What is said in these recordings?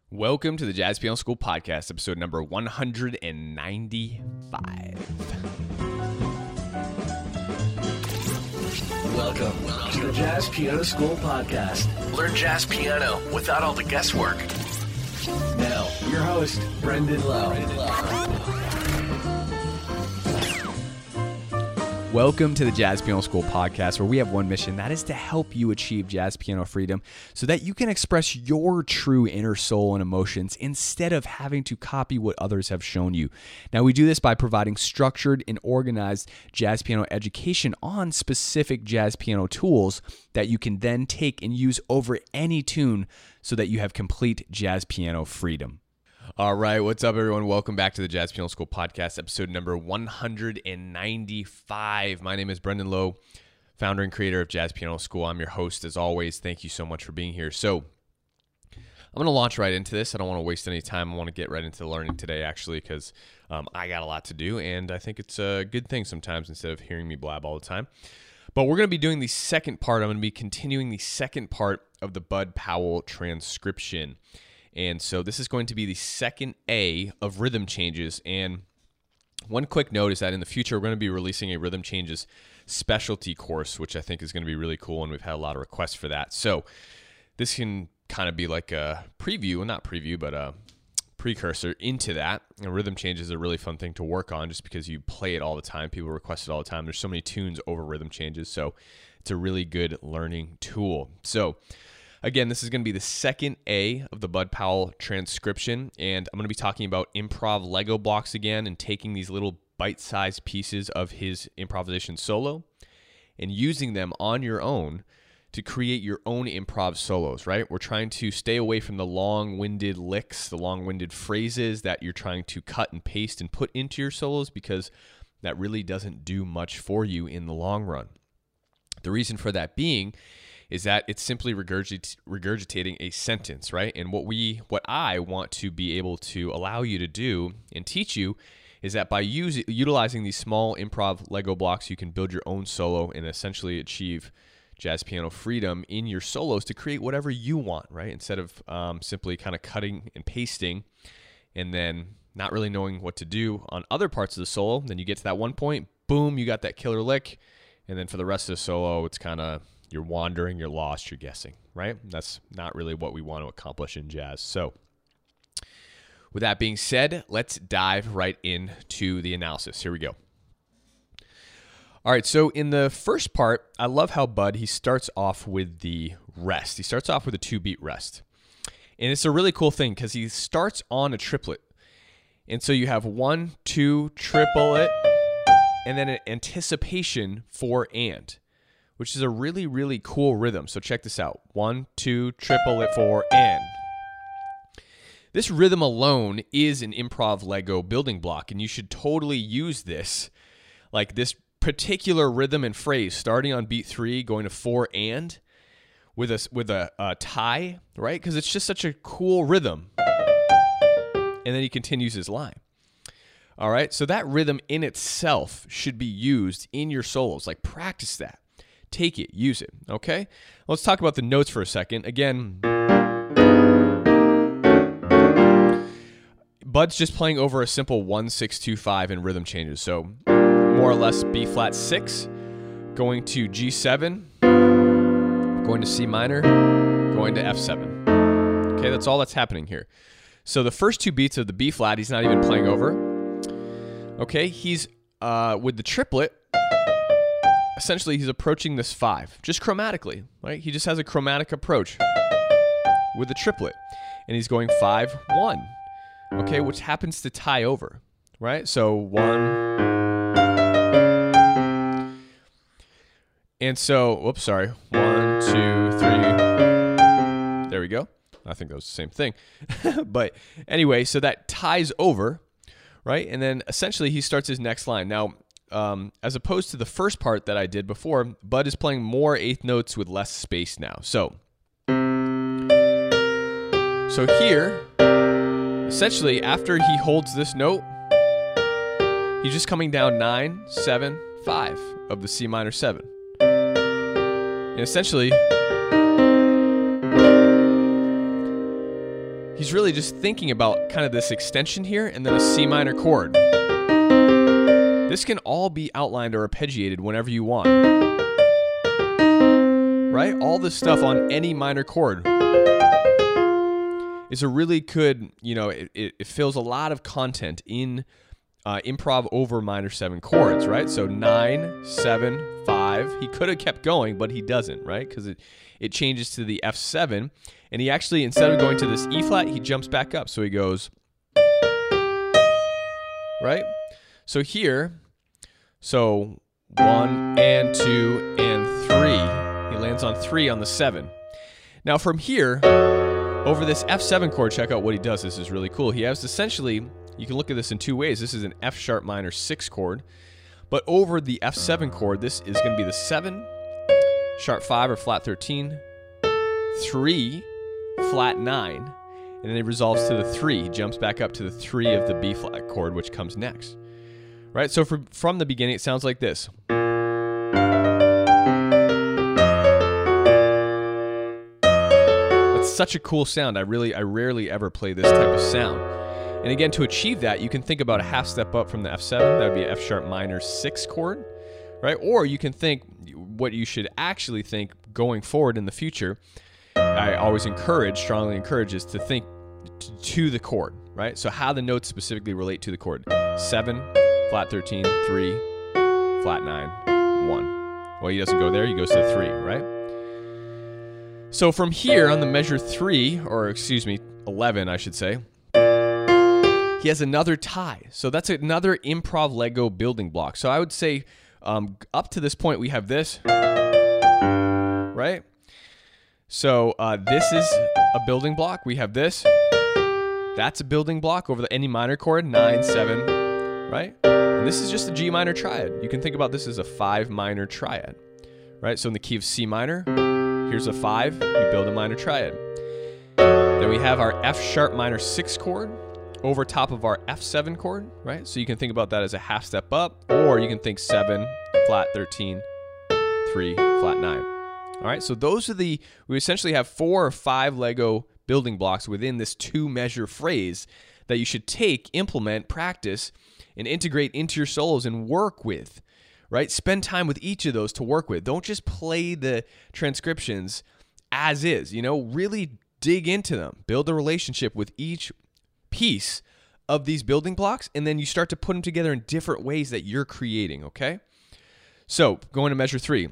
Welcome to the Jazz Piano School Podcast, episode number 195. Welcome to the Jazz Piano School Podcast. Learn jazz piano without all the guesswork. Now, your host, Brendan Lowe. Welcome to the Jazz Piano School Podcast, where we have one mission, that is to help you achieve jazz piano freedom so that you can express your true inner soul and emotions instead of having to copy what others have shown you. Now, we do this by providing structured and organized jazz piano education on specific jazz piano tools that you can then take and use over any tune so that you have complete jazz piano freedom. All right, what's up, everyone? Welcome back to the Jazz Piano School Podcast, episode number 195. My name is Brendan Lowe, founder and creator of Jazz Piano School. I'm your host, as always. Thank you so much for being here. So I'm going to launch right into this. I don't want to waste any time. I want to get right into the learning today, actually, because I got a lot to do, and I think it's a good thing sometimes instead of hearing me blab all the time. But we're going to be doing the second part. I'm going to be continuing the second part of the Bud Powell transcription. And so this is going to be the second A of rhythm changes. And one quick note is that in the future, we're going to be releasing a rhythm changes specialty course, which I think is going to be really cool. And we've had a lot of requests for that. So this can kind of be like a preview, well, not preview, but a precursor into that. And rhythm changes is a really fun thing to work on just because you play it all the time. People request it all the time. There's so many tunes over rhythm changes. So it's a really good learning tool. So again, this is going to be the second A of the Bud Powell transcription, and I'm going to be talking about improv Lego blocks again and taking these little bite-sized pieces of his improvisation solo and using them on your own to create your own improv solos, right? We're trying to stay away from the long-winded licks, the long-winded phrases that you're trying to cut and paste and put into your solos because that really doesn't do much for you in the long run. The reason for that being is that it's simply regurgitating a sentence, right? And what I want to be able to allow you to do and teach you is that by utilizing these small improv Lego blocks, you can build your own solo and essentially achieve jazz piano freedom in your solos to create whatever you want, right? Instead of simply kind of cutting and pasting and then not really knowing what to do on other parts of the solo. Then you get to that one point, boom, you got that killer lick. And then for the rest of the solo, it's kind of you're wandering, you're lost, you're guessing, right? That's not really what we want to accomplish in jazz. So with that being said, let's dive right into the analysis. Here we go. All right, so in the first part, I love how Bud, he starts off with the rest. He starts off with a 2-beat rest. And it's a really cool thing because he starts on a triplet. And so you have 1, 2, triplet, and then an anticipation for and, which is a really, really cool rhythm. So check this out. 1, 2, triplet, 4, and. This rhythm alone is an improv Lego building block, and you should totally use this, like this particular rhythm and phrase, starting on beat 3, going to 4, and, with a tie, right? Because it's just such a cool rhythm. And then he continues his line. All right, so that rhythm in itself should be used in your solos. Like, practice that. Take it, use it, okay? Let's talk about the notes for a second. Again, Bud's just playing over a simple 1-6-2-5 in rhythm changes. So more or less B flat 6, going to G7, going to C minor, going to F7. Okay, that's all that's happening here. So the first 2 beats of the B flat, he's not even playing over. Okay, he's with the triplet. Essentially, he's approaching this 5, just chromatically, right? He just has a chromatic approach with the triplet, and he's going 5, 1, okay, which happens to tie over, right? So 1, and so, 1, 2, 3, there we go. I think that was the same thing, but anyway, so that ties over, right? And then essentially he starts his next line. Now, as opposed to the first part that I did before, Bud is playing more eighth notes with less space now. So here, essentially, after he holds this note, he's just coming down 9, 7, 5 of the C minor 7. And essentially, he's really just thinking about kind of this extension here and then a C minor chord. This can all be outlined or arpeggiated whenever you want. Right? All this stuff on any minor chord is a really good, it fills a lot of content in improv over minor 7 chords, right? So 9, 7, 5. He could have kept going, but he doesn't, right? Because it changes to the F7. And he actually, instead of going to this E flat, he jumps back up. So he goes, right? So here, 1 and 2 and 3. He lands on 3 on the 7. Now from here, over this F7 chord, check out what he does. This is really cool. He has essentially, you can look at this in 2 ways. This is an F sharp minor 6 chord. But over the F7 chord, this is going to be the 7, sharp 5 or flat 13, 3, flat 9, and then it resolves to the 3. He jumps back up to the 3 of the B flat chord, which comes next. Right? So from the beginning, it sounds like this. That's such a cool sound. I rarely ever play this type of sound. And again, to achieve that, you can think about a half step up from the F7. That would be an F sharp minor 6 chord, right? Or you can think what you should actually think going forward in the future. I always strongly encourage, is to think to the chord, right? So how the notes specifically relate to the chord. 7, flat 13, 3, flat 9, 1. Well, he doesn't go there. He goes to 3, right? So from here on the measure 3, or 11, I should say, he has another tie. So that's another improv Lego building block. So I would say up to this point, we have this, right? So this is a building block. We have this. That's a building block over any minor chord, 9, 7, right? And this is just a G minor triad. You can think about this as a 5 minor triad, right? So in the key of C minor, here's a 5. You build a minor triad. Then we have our F sharp minor 6 chord over top of our F7 chord, right? So you can think about that as a half step up, or you can think 7, flat 13, 3, flat 9. All right, so those are we essentially have 4 or 5 Lego building blocks within this 2-measure phrase that you should take, implement, practice, and integrate into your solos and work with, right? Spend time with each of those to work with. Don't just play the transcriptions as is, really dig into them. Build a relationship with each piece of these building blocks, and then you start to put them together in different ways that you're creating, okay? So, going to measure 3.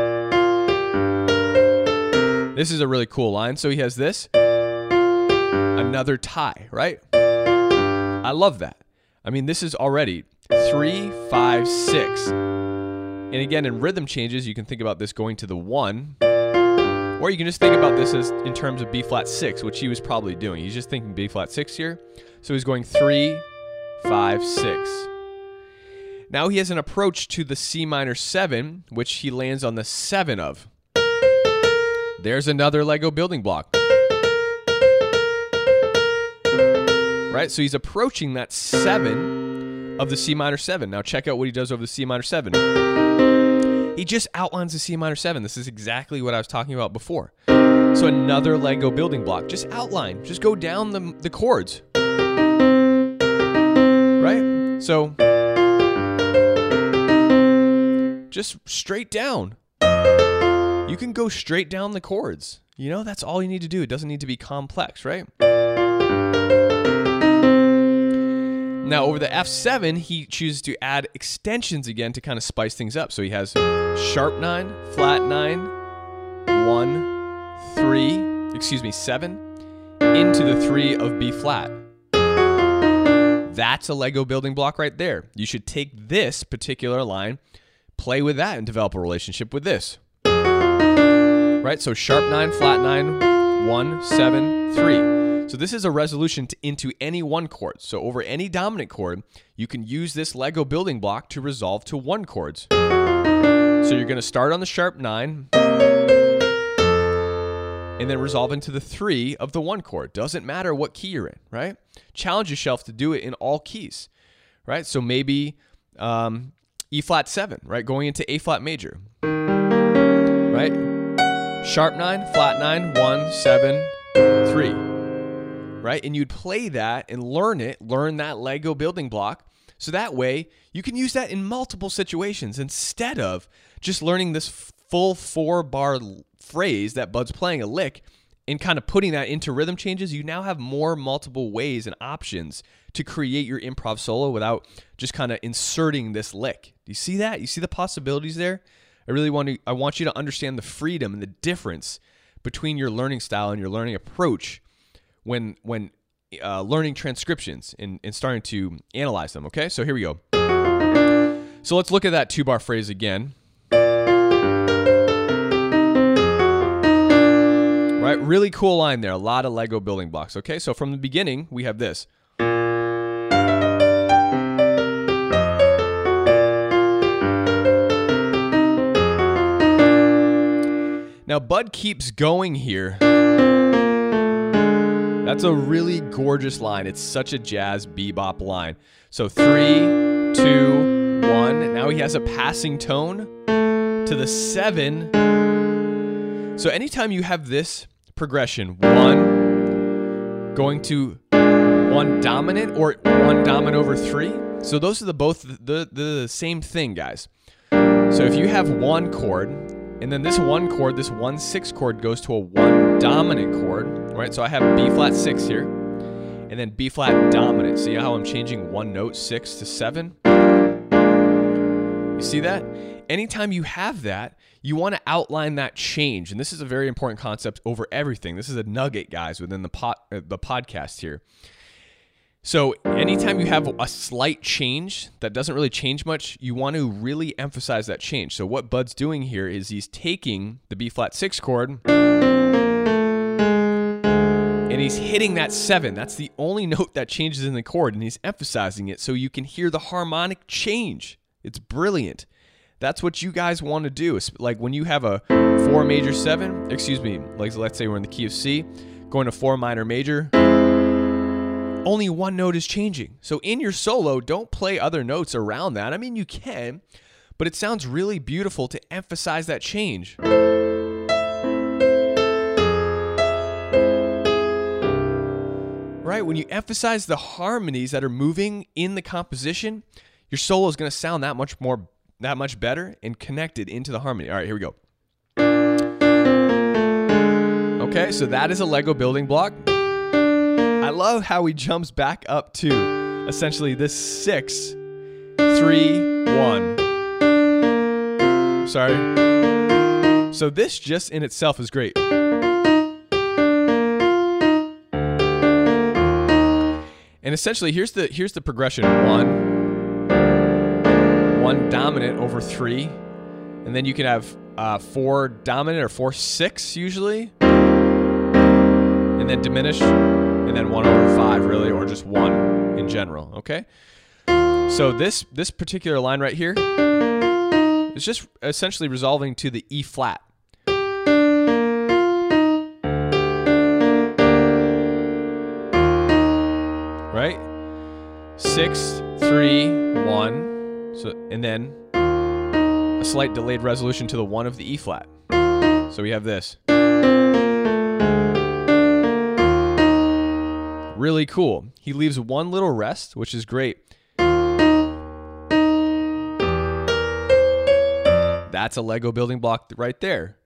This is a really cool line. So he has this, another tie, right? I love that. I mean, this is already 3, 5, 6. And again, in rhythm changes, you can think about this going to the 1, or you can just think about this as in terms of B flat 6, which he was probably doing. He's just thinking B flat 6 here. So he's going 3, 5, 6. Now he has an approach to the C minor 7, which he lands on the 7 of. There's another Lego building block. Right? So he's approaching that 7 of the C minor 7. Now check out what he does over the C minor 7. He just outlines the C minor 7. This is exactly what I was talking about before. So another Lego building block. Just outline. Just go down the chords. Right? So just straight down. You can go straight down the chords. That's all you need to do. It doesn't need to be complex, right? Now, over the F7, he chooses to add extensions again to kind of spice things up. So he has sharp 9, flat 9, 1, 7, into the 3 of B flat. That's a Lego building block right there. You should take this particular line, play with that, and develop a relationship with this. Right? So sharp 9, flat 9, 1, 7, 3. So this is a resolution into any 1 chord. So over any dominant chord, you can use this Lego building block to resolve to 1 chords. So you're going to start on the sharp 9 and then resolve into the 3 of the 1 chord. Doesn't matter what key you're in, right? Challenge yourself to do it in all keys, right? So maybe E flat 7, right? Going into A flat major, right? Sharp 9, flat 9, 1, 7, 3. right? And you'd play that and learn that Lego building block. So that way you can use that in multiple situations instead of just learning this full 4-bar phrase that Bud's playing a lick and kind of putting that into rhythm changes. You now have more multiple ways and options to create your improv solo without just kind of inserting this lick. Do you see that? You see the possibilities there? I want you to understand the freedom and the difference between your learning style and your learning approach when learning transcriptions and starting to analyze them, okay? So here we go. So let's look at that 2-bar phrase again. Right, really cool line there. A lot of Lego building blocks, okay? So from the beginning, we have this. Now, Bud keeps going here. That's a really gorgeous line. It's such a jazz bebop line. So 3, 2, 1. Now he has a passing tone to the 7. So anytime you have this progression, 1 going to 1 dominant or 1 dominant over 3. So those are both the same thing, guys. So if you have 1 chord, and then this 1 chord, this 1/6 chord goes to a 1 dominant chord, right? So I have B flat 6 here, and then B flat dominant. See how I'm changing 1 note, 6 to 7? You see that? Anytime you have that, you want to outline that change. And this is a very important concept over everything. This is a nugget, guys, within the podcast here. So anytime you have a slight change that doesn't really change much, you want to really emphasize that change. So what Bud's doing here is he's taking the B flat 6 chord and he's hitting that 7. That's the only note that changes in the chord, and he's emphasizing it so you can hear the harmonic change. It's brilliant. That's what you guys want to do. Like when you have a 4 major 7, like let's say we're in the key of C, going to 4 minor major, only 1 note is changing. So in your solo, don't play other notes around that. I mean, you can, but it sounds really beautiful to emphasize that change. Right? When you emphasize the harmonies that are moving in the composition, your solo is going to sound that much better and connected into the harmony. All right, here we go. Okay, so that is a Lego building block. I love how he jumps back up to essentially this 6, 3, 1. Sorry. So this just in itself is great. And essentially here's the progression. 1 dominant over 3, and then you can have 4 dominant or 4/6 usually, and then diminish. And then 1 over 5, really, or just 1 in general, okay? So this particular line right here is just essentially resolving to the E flat. Right? 6, 3, 1. So, and then a slight delayed resolution to the 1 of the E flat. So we have this. Really cool. He leaves 1 little rest, which is great. That's a Lego building block right there.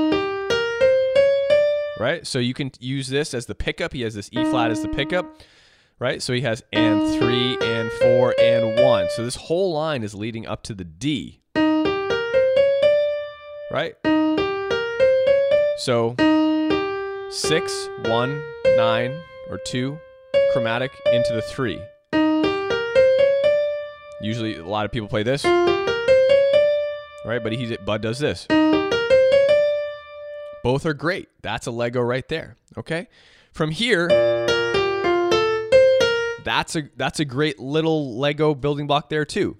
Right? So you can use this as the pickup. He has this E flat as the pickup. Right? So he has and 3 and 4 and 1. So this whole line is leading up to the D. Right? So 6, 1, 9, or 2, chromatic into the 3. Usually a lot of people play this, right? But Bud does this. Both are great. That's a Lego right there, okay? From here, that's a great little Lego building block there too.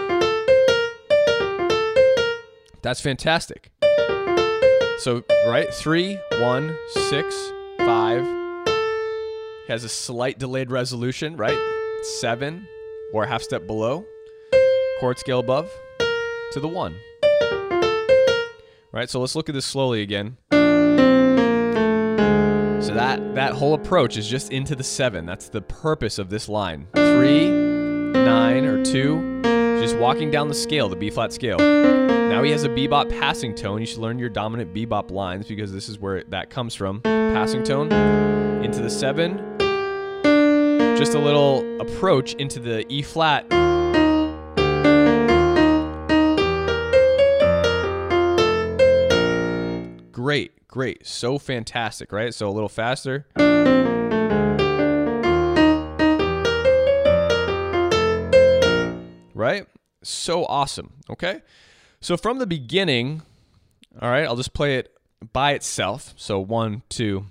That's fantastic. So, right, 3, 1, 6, 5. Has a slight delayed resolution, right? 7 or a half step below, chord scale above to the 1. Right, so let's look at this slowly again. So that whole approach approach is just into the 7. That's the purpose of this line. 3, 9, or 2, just walking down the scale, the B-flat scale. Now he has a bebop passing tone. You should learn your dominant bebop lines because this is where that comes from. Passing tone into the 7. Just a little approach into the E-flat. Great. So fantastic, right? So a little faster. Right? So awesome, okay? So from the beginning, all right, I'll just play it by itself. So 1, 2.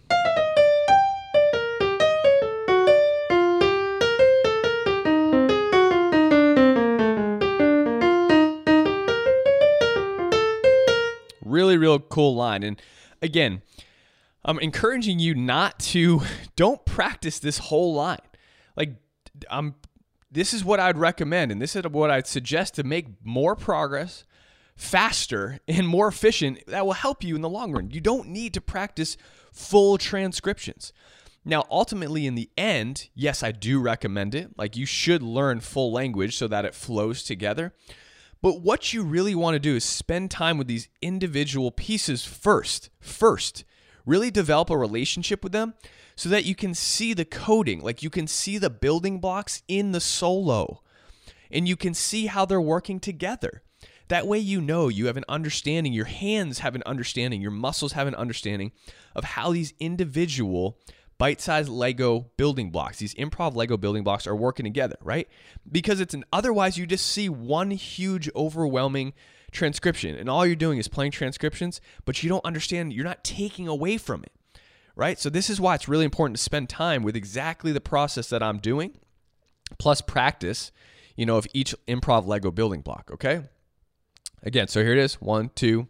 Really, real cool line. And again, I'm encouraging you don't practice this whole line. Like, this is what I'd recommend, and this is what I'd suggest to make more progress, faster, and more efficient. That will help you in the long run. You don't need to practice full transcriptions. Now, ultimately, in the end, yes, I do recommend it. Like, you should learn full language so that it flows together. But what you really want to do is spend time with these individual pieces first. Really develop a relationship with them so that you can see the coding, like you can see the building blocks in the solo, and you can see how they're working together. That way you have an understanding, your hands have an understanding, your muscles have an understanding of how these individual bite-sized Lego building blocks, these improv Lego building blocks are working together, right? Because otherwise you just see one huge overwhelming transcription and all you're doing is playing transcriptions, but you don't understand, you're not taking away from it, right? So this is why it's really important to spend time with exactly the process that I'm doing, plus practice, of each improv Lego building block, okay? Again, so here it is, 1, 2.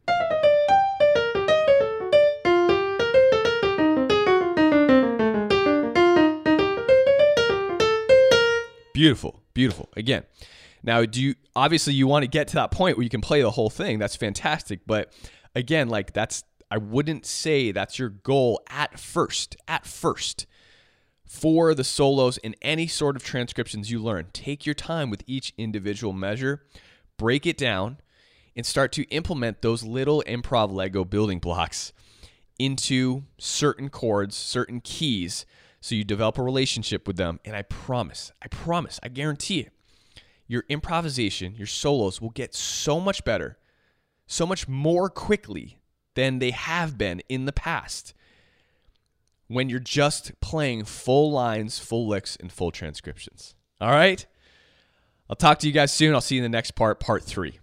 Beautiful. Again, now obviously you want to get to that point where you can play the whole thing. That's fantastic. But again, I wouldn't say that's your goal at first for the solos and any sort of transcriptions you learn. Take your time with each individual measure, break it down, and start to implement those little improv Lego building blocks into certain chords, certain keys, so you develop a relationship with them. And I promise, I guarantee it, your improvisation, your solos will get so much better, so much more quickly than they have been in the past when you're just playing full lines, full licks, and full transcriptions. All right? I'll talk to you guys soon. I'll see you in the next part 3.